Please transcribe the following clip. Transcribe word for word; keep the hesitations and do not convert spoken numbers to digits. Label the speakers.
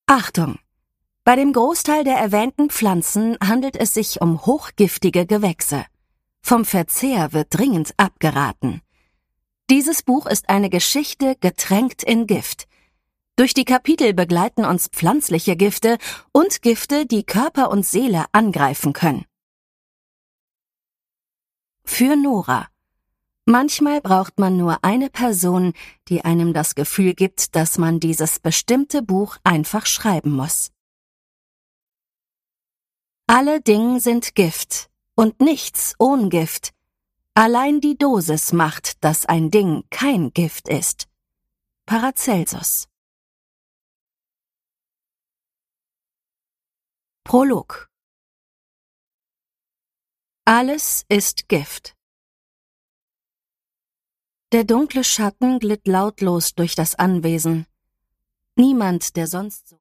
Speaker 1: Achtung! Bei dem Großteil der erwähnten Pflanzen handelt es sich um hochgiftige Gewächse. Vom Verzehr wird dringend abgeraten. Dieses Buch ist eine Geschichte getränkt in Gift. Durch die Kapitel begleiten uns pflanzliche Gifte und Gifte, die Körper und Seele angreifen können. Für Nora. Manchmal braucht man nur eine Person, die einem das Gefühl gibt, dass man dieses bestimmte Buch einfach schreiben muss. Alle Dinge sind Gift und nichts ohne Gift. Allein die Dosis macht, dass ein Ding kein Gift ist. Paracelsus. Prolog. Alles ist Gift. Der dunkle Schatten glitt lautlos durch das Anwesen. Niemand, der sonst so